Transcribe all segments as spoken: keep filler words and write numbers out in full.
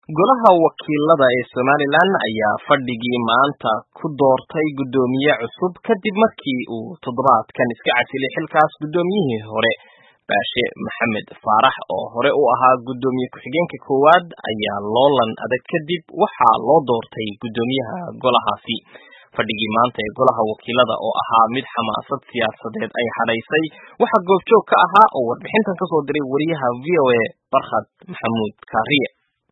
Golaha wakiilada ee Somaliland ayaa fadhigii maanta ku doortay guddoomiye cusub kadib markii uu toddobaadkan iska casilay xilkaas guddoomiyihii hore Baashe Maxamed Faarax oo hore u ahaa guddoomiye ku-xigeenka koowaad ayaa loolan adag kadib waxaa loo doortay guddoomiyaha golahaasi. Fadhigii maanta ee golaha wakiilada oo ahaa mid xamaasad siyaasadeed ay hadhaysay waxaa goobjoog ka ahaa oo warbixintan ka soo diray wariyaha V O A Barkhad Maxamuud Kaariye.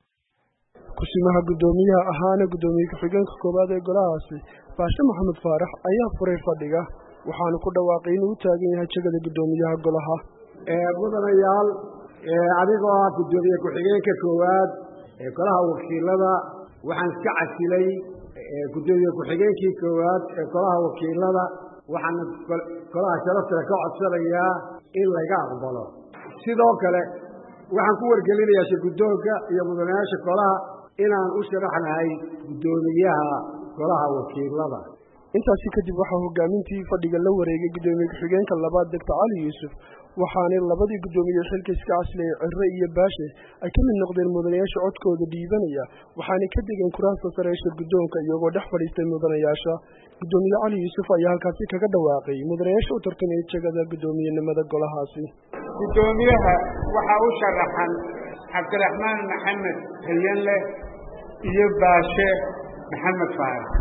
kusimaha guddoomiyaha ahaana guddoomiye ku-xigeenka koowaad ee golahaasi Baashe Maxamed Faarax ayaa furay fadhiga waxaana ku dhawaaqay inuu u taagan yahay jagada guddoomiyaha golaha. ee mudanayaal ee adigoo ah guddoomiye ku-xigeenka koowaad ee golaha wakiilada waxaan iska casilay guddoomiye ku-xigeenkii koowaad ee golaha wakiilada waxaana golaha sharafta ka codsanayaa in laga aqbalo. sidoo kale waxaan ku wargelinayaa shirguddoonka iyo mudanayaasha golaha inaan u sharaxnahay guddoomiyaha golaha wakiilada. intaasi kadib waxaa hogaamintii fadhiga la wareegay guddoomiye ku-xigeenka labaad Doctor Cali Yuusuf waxaana labadii guddoomiye xilka iska casilay Cirre iyo Baashe ay ka mid noqdeen mudanayaasha codkooda dhiibanaya waxaana ka degeen kuraasta sare ee shirguddoonka iyagoo dhex fadhiistay mudanayaasha. guddoomiye Cali Yuusuf ayaa halkaasi kaga dhawaaqay mudanayaasha u tartamaya jagada guddoomiyenimada golahaasi. guddoomiyaha waxaa u sharaxan Cabdiraxmaan Maxamed Hayanle iyo Baashe Maxamed Faarax.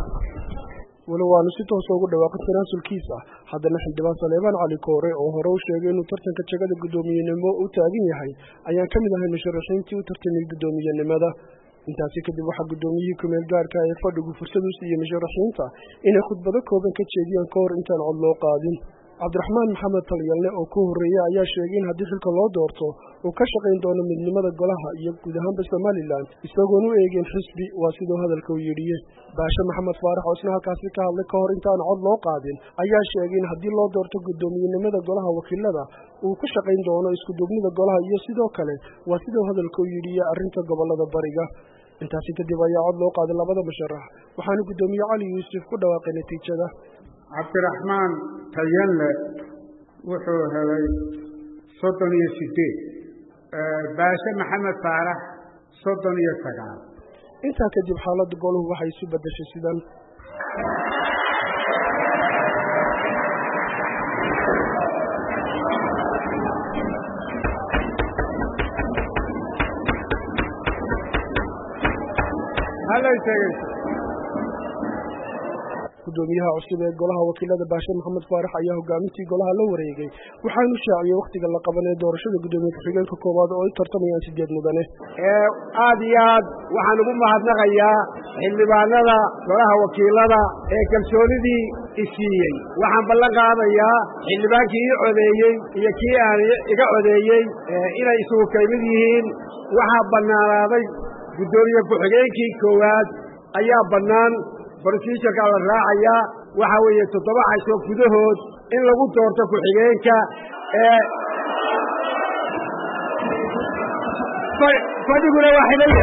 walow waanu si toos ugu dhawaaqay tanaasulkiisa haddana xildhibaan Saleebaan Cali Koore oo hore u sheegay inuu tartanka jagada guddoomiyenimo u taagan yahay ayaan ka mid ahay musharaxiintii u tartamay guddoomiyenimada. intaasi kadib waxaa guddoomiyihii kumeel gaarka ee fadhigu fursad u siiyey musharaxiinta inay khudbado kooban ka jeediyaan ka hor intaan cod loo qaadin. Cabdiraxmaan Maxamed Talyalle oo ku horeeyay ayaa sheegay in haddii xilka loo doorto uu ka shaqayn doono midnimada golaha iyo guud ahaanba Somaliland isagoon u eegin xisbi waa sidoo hadalka u yidhi. Baashe Maxamed Faarax oo isna halkaasi ka hadlay ka hor intaan cod loo qaadin ayaa sheegay in haddii loo doorto guddoomiyenimada golaha wakiilada uu ku shaqayn doono isku duubnida golaha iyo sidoo kale waa sidoo hadalka u yidhi arrinta gobolada bariga. intaasi kadib ayaa cod loo qaaday labada musharax waxaana guddoomiye Cali Yuusuf ku dhawaaqay natiijada. Cabdiraxmaan Hayanle wuxuu helay soddon iyo sideed, Baashe Maxamed Faarax soddon iyo sagaal. intaa kadib xaaladda goluhu waxay isu beddeshay sidan. guddoomiyaha cusub ee golaha wakiilada Baashe Maxamed Faarax ayaa hogaamintii golaha la wareegay waxaanu shaaciyay waqtiga la qabanay doorashada guddoomiye ku-xigeenka koowaad oo ay tartamayaan sideed mudane. ee aad iyo aad waxaan ugu mahadnaqayaa xildhibaanada golaha wakiilada ee kalsoonidii isiiyey. waxaan ballan qaadayaa xildhibaankii ii codeeyey iyo kii aan iga codeeyey inay isugu kaymid yihiin. waxaa bannaanaaday guddoomiye ku-xigeenkii koowaad ayaa bannaan. procedureka la raacayaa waxa weeye toddoba casho gudahood in lagu doorto ku-xigeenka ee fadhiguna waa xidhaya.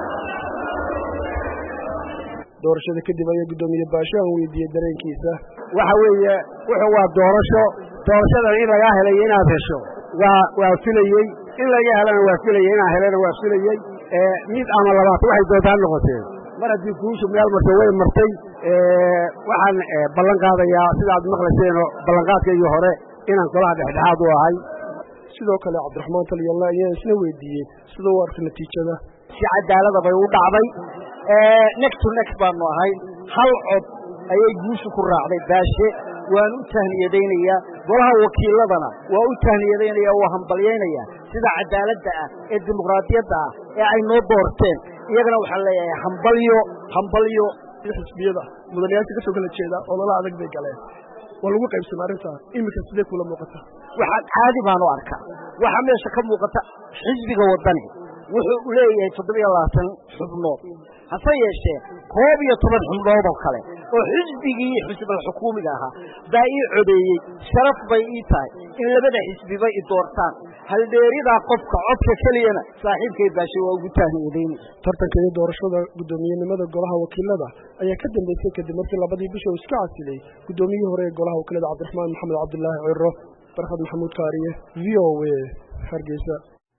doorashada kadib ayaa guddoomiye Baashe aan weydiiyey dareenkiisa. waxa weeye wuxuu waa doorasho doorashadan in laga helay inaad hesho waa waa filayey in laga helana waa filayey inaan helana waa filayey mid ama labaad waxay doontaan noqotee mar haddii guushu meel martay way martay. waxaan ballan qaadayaa sidaad maqlayseen ballanqaadkaygii hore inaan golaha dhexdhexaad u ahay. sidoo kale Cabdiraxmaan Talyalle ayaa isna weydiiyey sida uu arkay natiijada. si cadaalada bay u dhacday. next to next baanu ahay hal cod ayay guushu ku raacday Baashe. waan u tahniyadaynayaa golaha wakiiladana waa u tahniyadaynaya waa hambalyaynaya sida cadaaladda ah ee dimuqraadiyadda ah ee ay noo doorteen. iyagana waxaan leeyahay hambalyo hambalyo. xisbiyada mudanayaasha ka soo kala jeeda oo lala adag bay galeen waa lagu qaybsan arrinta imika sidee kula muuqata. waxaa caadi baan u arkaa waxaa meesha ka muuqata xisbiga wadani wuxuu leeyahay toddoba iyo labaatan xubnood hase yeeshee koob iyo toban xubnood oo kale oo xisbigii xisbiga xukuumiga ahaa baa ii codeeyey. sharaf bay ii tahay in labada xisbiba i doortaan. haldheeridaa qofka codka keliyana saaxiibkay Baashe waa ugu tahniyadayn. tartanka iyo doorashada guddoomiyenimada golaha wakiilada ayaa ka dambeysay kadib markii labadii bisha uu iska casilay guddoomiyihii hore ee golaha wakiilada Cabdiraxmaan Maxamed Cabdullaahi Cirro. Barkhad Maxamuud Kaariye, V O A, Hargeysa.